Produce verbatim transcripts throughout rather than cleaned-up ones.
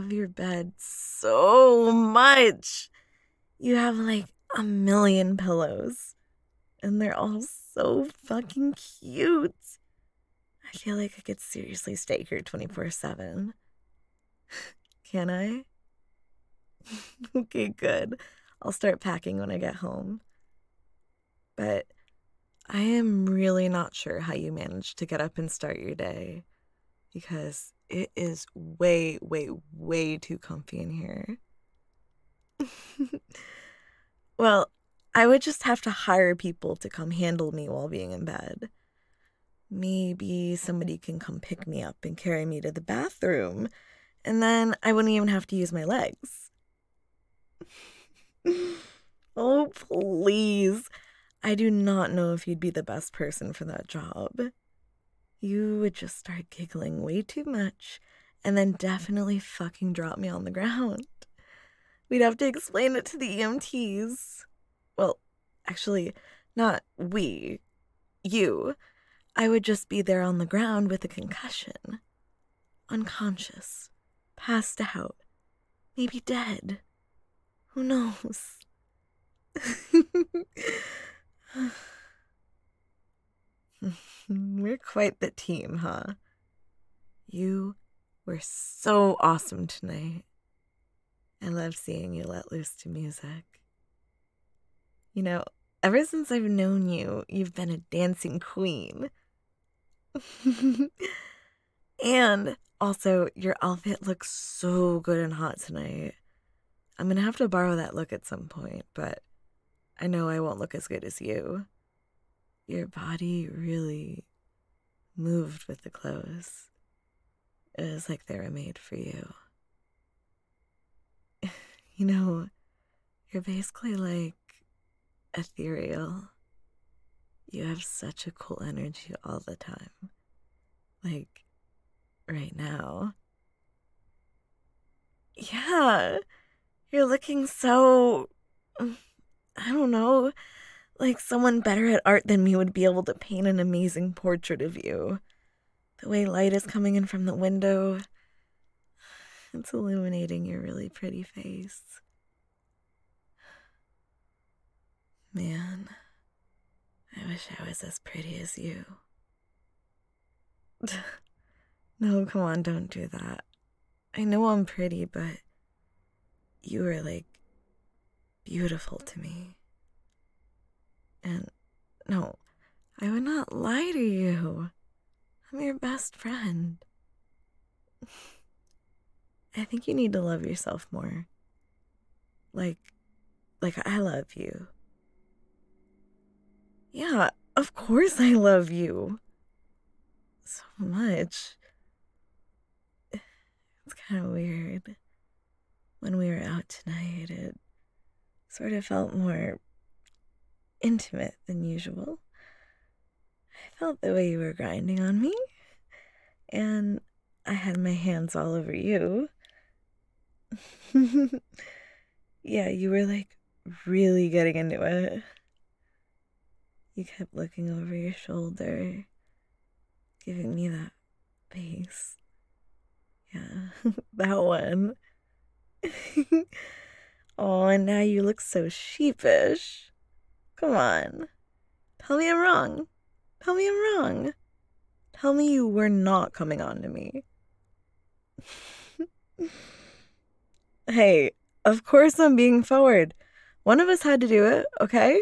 love your bed so much. You have like a million pillows, and they're all so fucking cute. I feel like I could seriously stay here twenty-four seven. Can I? Okay, good. I'll start packing when I get home. But I am really not sure how you managed to get up and start your day because it is way, way, way too comfy in here. Well, I would just have to hire people to come handle me while being in bed. Maybe somebody can come pick me up and carry me to the bathroom, and then I wouldn't even have to use my legs. Oh, please. I do not know if you'd be the best person for that job. You would just start giggling way too much and then definitely fucking drop me on the ground. We'd have to explain it to the E M Ts. Well, actually, not we. You. I would just be there on the ground with a concussion. Unconscious. Passed out. Maybe dead. Who knows? We're quite the team, huh? You were so awesome tonight. I love seeing you let loose to music. You know, ever since I've known you, you've been a dancing queen. And also, your outfit looks so good and hot tonight. I'm gonna have to borrow that look at some point, but I know I won't look as good as you. Your body really moved with the clothes. It was like they were made for you. You know, you're basically like ethereal. You have such a cool energy all the time. Like, right now. Yeah, you're looking so, I don't know, like someone better at art than me would be able to paint an amazing portrait of you. The way light is coming in from the window, it's illuminating your really pretty face. Man, I wish I was as pretty as you. No, come on, don't do that. I know I'm pretty, but you are like beautiful to me. And no, I would not lie to you. I'm your best friend. I think you need to love yourself more. Like, like I love you. Yeah, of course I love you. So much. It's kind of weird. When we were out tonight, it sort of felt more intimate than usual. I felt the way you were grinding on me, and I had my hands all over you. Yeah, you were like really getting into it. You kept looking over your shoulder, giving me that face. Yeah, that one. Oh, and now you look so sheepish. Come on. Tell me I'm wrong. Tell me I'm wrong. Tell me you were not coming on to me. Hey, of course I'm being forward. One of us had to do it, okay?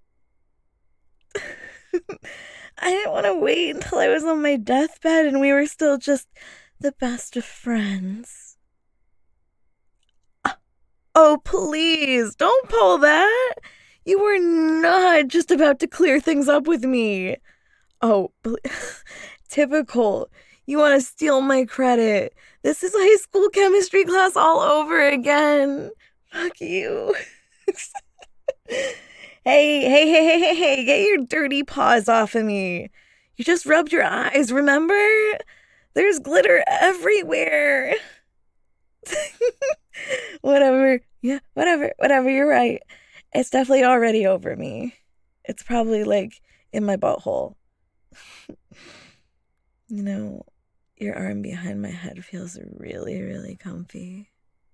I didn't want to wait until I was on my deathbed and we were still just the best of friends. Oh, please, don't pull that. You were not just about to clear things up with me. Oh, typical. You want to steal my credit. This is high school chemistry class all over again. Fuck you. Hey, hey, hey, hey, hey, hey, get your dirty paws off of me. You just rubbed your eyes, remember? There's glitter everywhere. Whatever. Yeah, whatever. Whatever, you're right. It's definitely already over me. It's probably like in my butthole. You know, Your arm behind my head feels really, really comfy.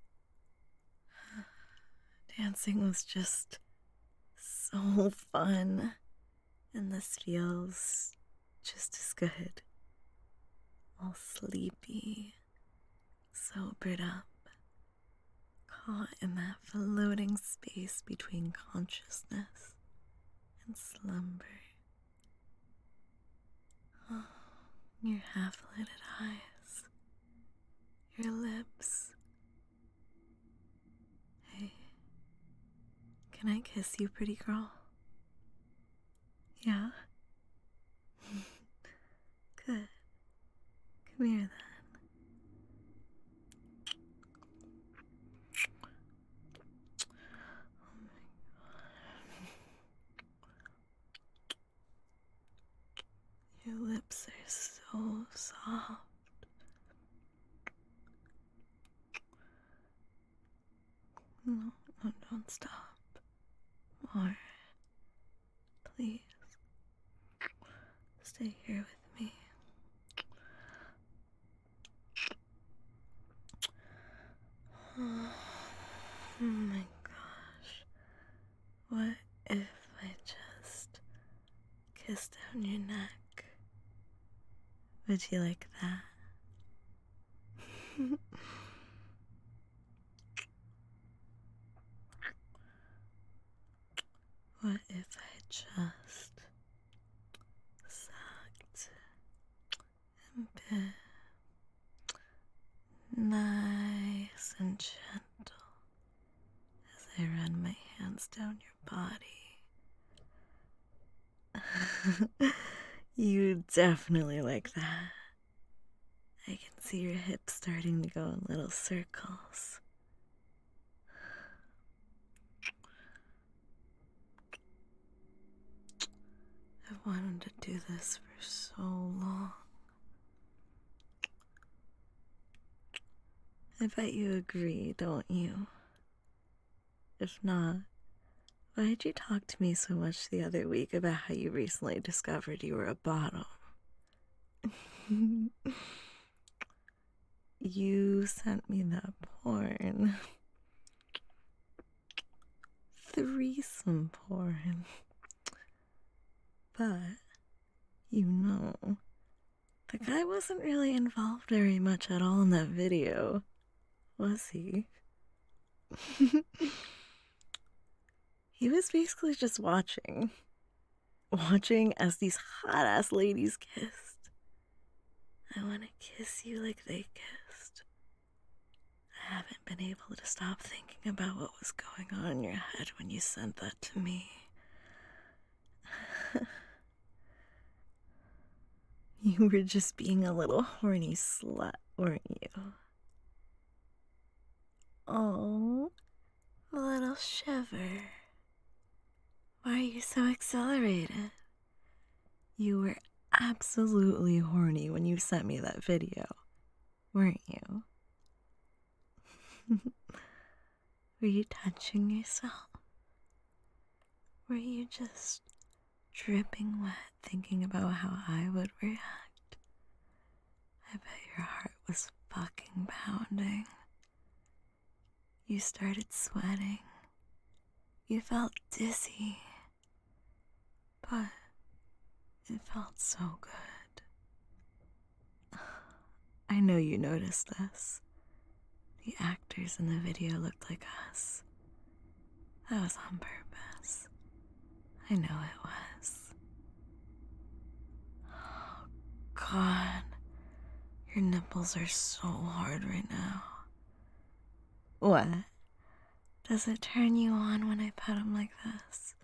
Dancing was just so fun, and this feels just as good. All sleepy, sobered up, caught in that floating space between consciousness and slumber. Oh, your half-lidded eyes, your lips. Hey, can I kiss you, pretty girl? Yeah? Good. Come here, then. Your lips are so soft. No, no, don't stop. More. Please. Stay here with me. Oh my gosh. What if I just kissed down your neck? Would you like that? What if I just sucked and bit nice and gentle as I run my hands down your body? You definitely like that. I can see your hips starting to go in little circles. I've wanted to do this for so long. I bet you agree, don't you? If not, why'd you talk to me so much the other week about how you recently discovered you were a bottom? You sent me that porn. Threesome porn. But, you know, the guy wasn't really involved very much at all in that video, was he? He was basically just watching. Watching as these hot ass ladies kissed. I want to kiss you like they kissed. I haven't been able to stop thinking about what was going on in your head when you sent that to me. You were just being a little horny slut, weren't you? Oh, a little shiver. Why are you so accelerated? You were absolutely horny when you sent me that video, weren't you? Were you touching yourself? Were you just dripping wet thinking about how I would react? I bet your heart was fucking pounding. You started sweating. You felt dizzy. But it felt so good. I know you noticed this. The actors in the video looked like us. That was on purpose. I know it was. Oh, God. Your nipples are so hard right now. What? Does it turn you on when I pet them like this?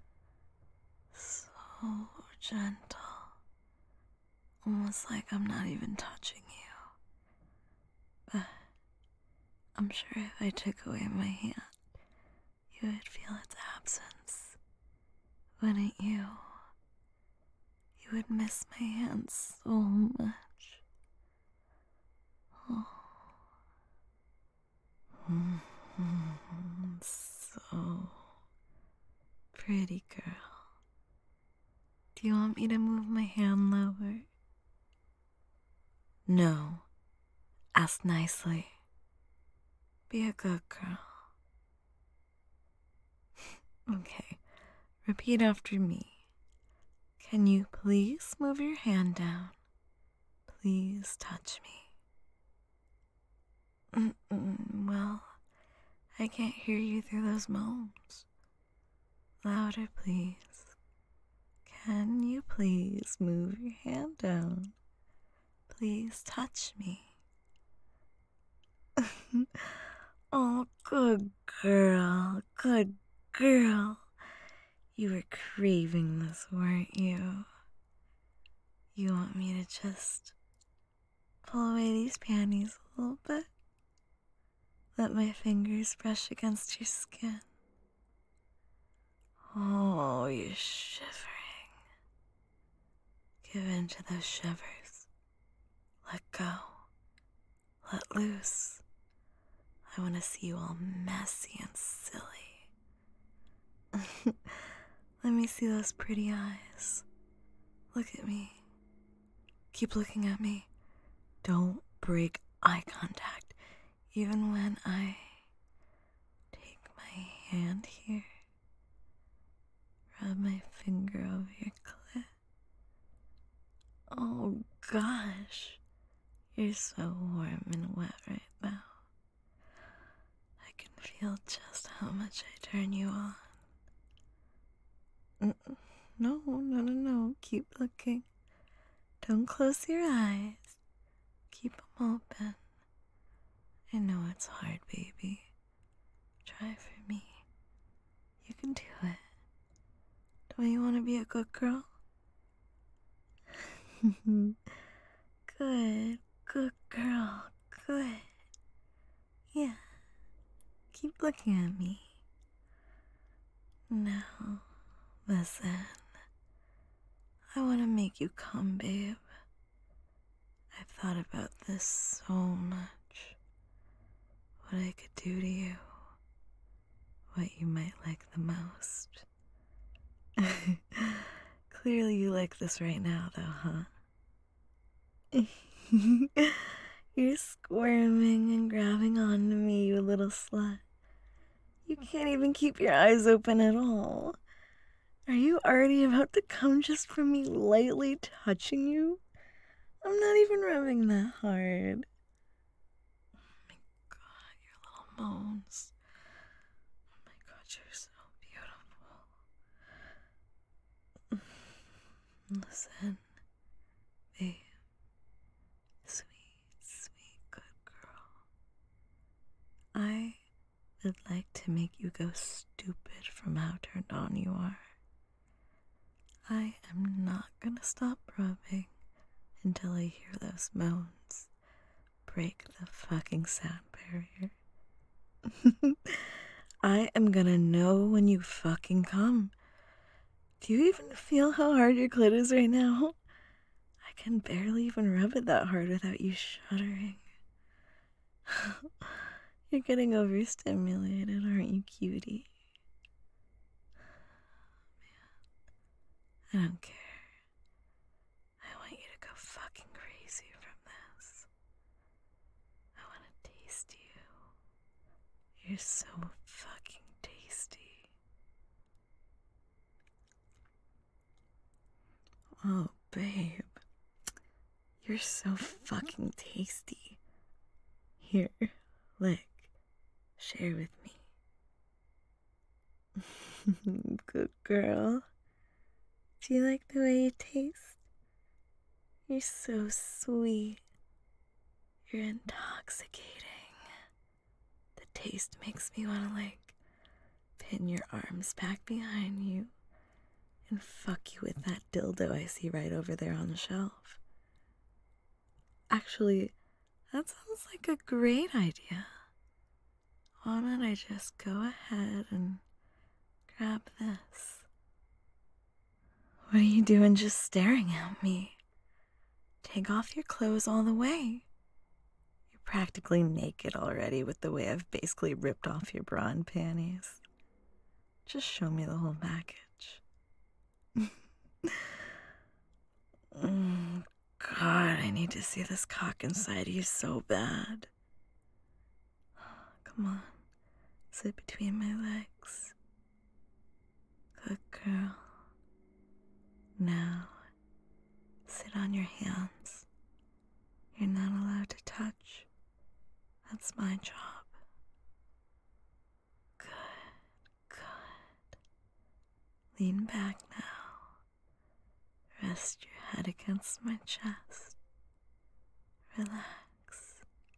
So gentle. Almost like I'm not even touching you. But I'm sure if I took away my hand, you would feel its absence. Wouldn't you? You would miss my hand so much. Oh. So pretty, girl. Do you want me to move my hand lower? No, ask nicely. Be a good girl. Okay, repeat after me. Can you please move your hand down? Please touch me. Mm-mm, well, I can't hear you through those moans. Louder, please. Can you please move your hand down? Please touch me. Oh, good girl, good girl. You were craving this, weren't you? You want me to just pull away these panties a little bit? Let my fingers brush against your skin. Oh, you're shivering. Give in to those shivers. Let go. Let loose. I want to see you all messy and silly. Let me see those pretty eyes. Look at me. Keep looking at me. Don't break eye contact, even when I take my hand here. Rub my finger over your clit. Oh gosh, you're so warm and wet right now. I can feel just how much I turn you on. Mm-mm. No, no, no, no. Keep looking. Don't close your eyes. Keep them open. I know it's hard, baby. Try for me. You can do it. Don't you want to be a good girl? Good, good girl. Good. Yeah. Keep looking at me. Now, listen. I want to make you come, babe. I've thought about this so much. What I could do to you. What you might like the most. Clearly you like this right now, though, huh? You're squirming and grabbing onto me, you little slut. You can't even keep your eyes open at all. Are you already about to come just from me lightly touching you? I'm not even rubbing that hard. Oh my god, your little moans. Oh my god, you're so beautiful. Listen, babe. Sweet, sweet, good girl. I would like to make you go stupid from how turned on you are. I am not gonna stop rubbing until I hear those moans break the fucking sound barrier. I am gonna know when you fucking come. Do you even feel how hard your clit is right now? I can barely even rub it that hard without you shuddering. You're getting overstimulated, aren't you, cutie? Man, I don't care. I want you to go fucking crazy from this. I want to taste you. You're so fucking tasty. Oh, babe. You're so fucking tasty. Here, lick. Share with me. Good girl. Do you like the way you taste? You're so sweet. You're intoxicating. The taste makes me want to, like, pin your arms back behind you and fuck you with that dildo I see right over there on the shelf. Actually, that sounds like a great idea. Why don't I just go ahead and grab this? What are you doing just staring at me? Take off your clothes all the way. You're practically naked already with the way I've basically ripped off your bra and panties. Just show me the whole package. mm, God, I need to see this cock inside you so bad. Come on, sit between my legs. Good girl. Now, sit on your hands. You're not allowed to touch. That's my job. Good, good. Lean back now. Rest your head against my chest. Relax.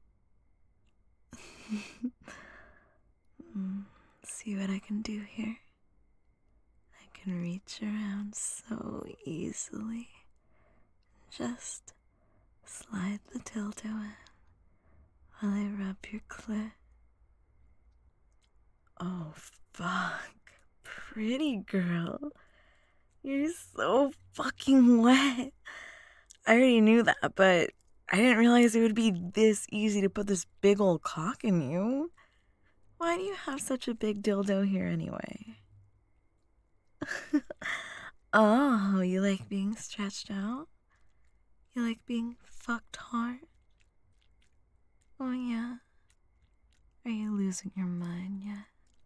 mm, see what I can do here? I can reach around so easily. Just slide the dildo in while I rub your clit. Oh, fuck. Pretty girl. You're so fucking wet. I already knew that, but I didn't realize it would be this easy to put this big old cock in you. Why do you have such a big dildo here anyway? Oh, you like being stretched out? You like being fucked hard? Oh yeah. Are you losing your mind yet?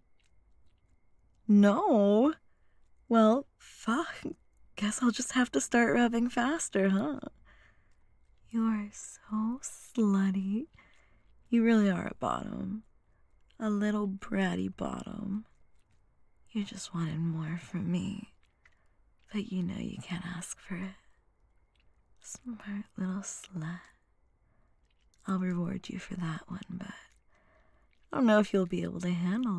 No. Well, fuck. Guess I'll just have to start rubbing faster, huh? You are so slutty. You really are a bottom. A little bratty bottom. You just wanted more from me. But you know you can't ask for it. Smart little slut. I'll reward you for that one, but I don't know if you'll be able to handle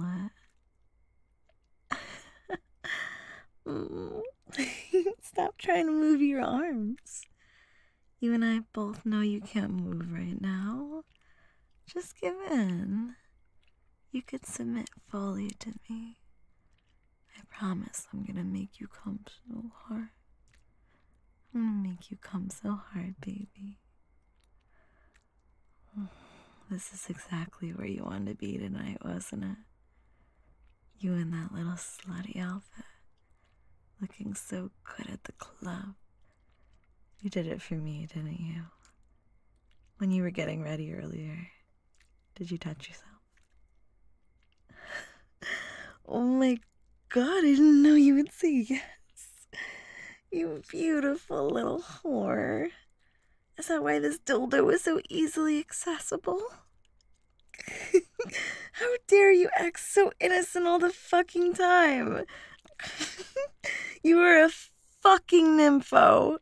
it. Stop trying to move your arms. You and I both know you can't move right now. Just give in. You could submit fully to me. I promise I'm gonna make you come so hard. I'm gonna make you come so hard, baby. This is exactly where you wanted to be tonight, wasn't it? You in that little slutty outfit. Looking so good at the club. You did it for me, didn't you? When you were getting ready earlier, did you touch yourself? Oh my God, I didn't know you would say yes. You beautiful little whore. Is that why this dildo was so easily accessible? How dare you act so innocent all the fucking time? You were a fucking nympho.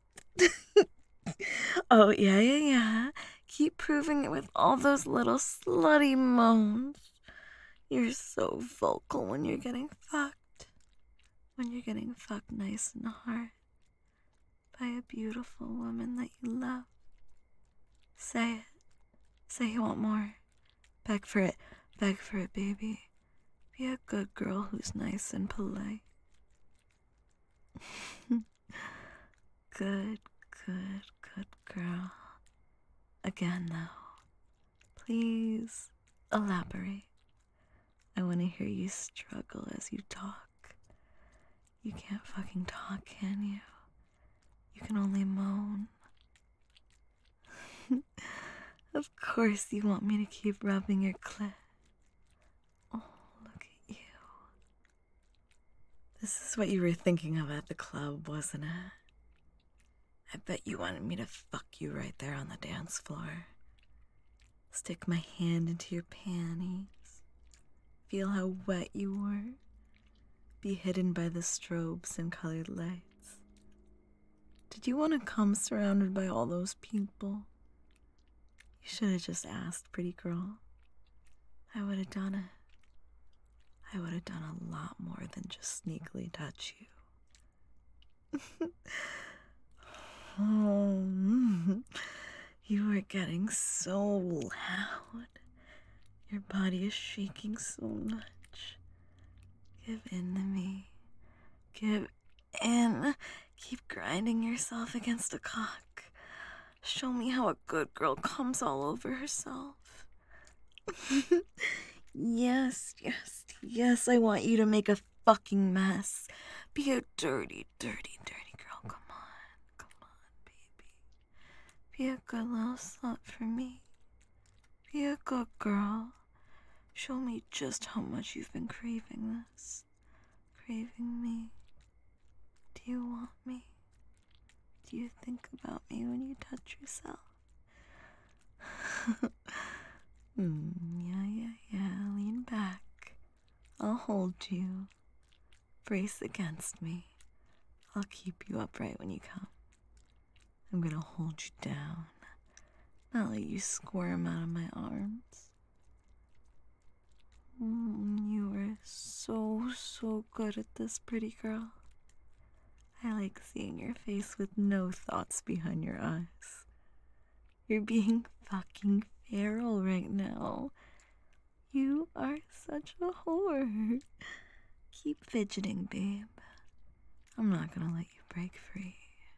Oh, yeah, yeah, yeah. Keep proving it with all those little slutty moans. You're so vocal when you're getting fucked. When you're getting fucked nice and hard. By a beautiful woman that you love. Say it. Say you want more. Beg for it. Beg for it, baby. Be a good girl who's nice and polite. Good, good, good girl. Again, though. Please elaborate. I want to hear you struggle as you talk. You can't fucking talk, can you? You can only moan. Of course you want me to keep rubbing your clit. Oh, look at you. This is what you were thinking of at the club, wasn't it? I bet you wanted me to fuck you right there on the dance floor. Stick my hand into your panties. Feel how wet you were. Be hidden by the strobes and colored lights. Did you want to come surrounded by all those people? You should have just asked, pretty girl. I would have done it. I would have done a lot more than just sneakily touch you. Oh, you are getting so loud. Your body is shaking so much. Give in to me. Give in. Keep grinding yourself against a cock. Show me how a good girl comes all over herself. Yes, yes, yes, I want you to make a fucking mess. Be a dirty, dirty, dirty girl. Come on, come on, baby. Be a good little slut for me. Be a good girl. Show me just how much you've been craving this. Craving me. Do you want me? Do you think about me when you touch yourself? mm, yeah, yeah, yeah. Lean back. I'll hold you. Brace against me. I'll keep you upright when you come. I'm gonna hold you down. Not let you squirm out of my arms. Mm, you are so, so good at this, pretty girl. I like seeing your face with no thoughts behind your eyes. You're being fucking feral right now. You are such a whore. Keep fidgeting, babe. I'm not gonna let you break free.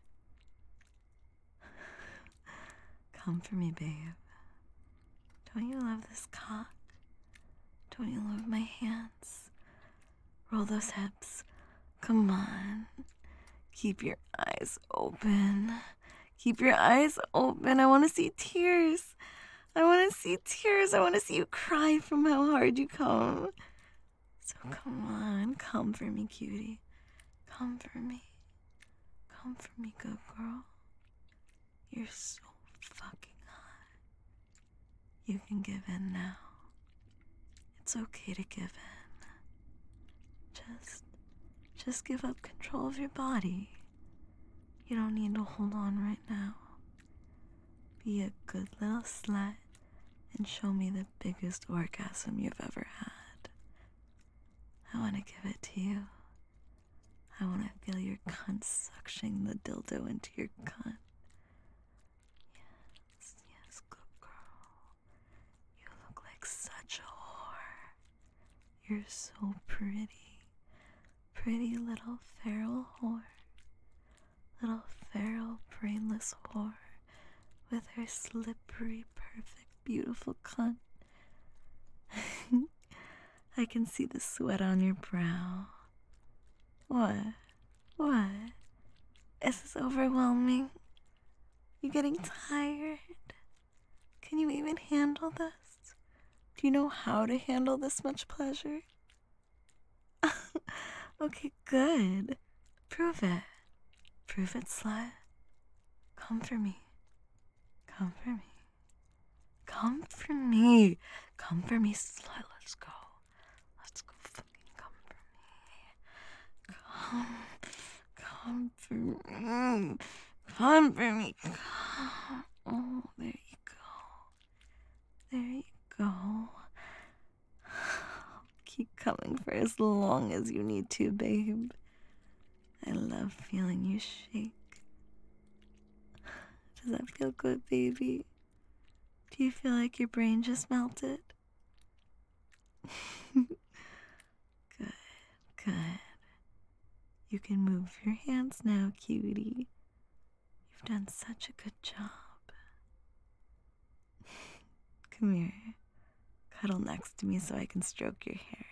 Come for me, babe. Don't you love this cock? Don't you love my hands? Roll those hips. Come on. Keep your eyes open. Keep your eyes open. I want to see tears. I want to see tears. I want to see you cry from how hard you come. So come on. Come for me, cutie. Come for me. Come for me, good girl. You're so fucking hot. You can give in now. It's okay to give in. Just, just give up control of your body. You don't need to hold on right now. Be a good little slut and show me the biggest orgasm you've ever had. I want to give it to you. I want to feel your cunt suctioning the dildo into your cunt. Yes, yes, good girl. You look like such a whore. You're so pretty. Pretty little feral whore. Little feral brainless whore with her slippery, perfect, beautiful cunt. I can see the sweat on your brow. What? What? Is this overwhelming? You getting tired? Can you even handle this? Do you know how to handle this much pleasure? Okay, good. Prove it. Prove it, slut. Come for me. Come for me. Come for me. Come for me, slut. Let's go. Let's go fucking come for me. Come. Come for me. Come for me. Come. Oh, there you go. There you go. Keep coming for as long as you need to, babe. I love feeling you shake. Does that feel good, baby? Do you feel like your brain just melted? Good, good. You can move your hands now, cutie. You've done such a good job. Come here. Cuddle next to me so I can stroke your hair.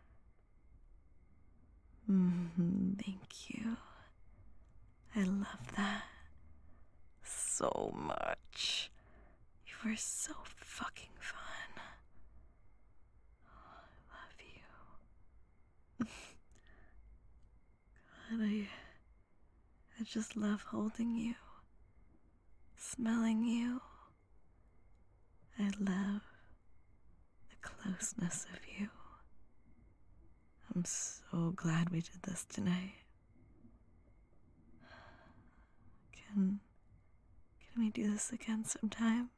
Mm-hmm, thank you. I love that so much. You were so fucking fun. Oh, I love you. God, I, I just love holding you, smelling you. I love the closeness of you. I'm so glad we did this tonight. Can, can we do this again sometime?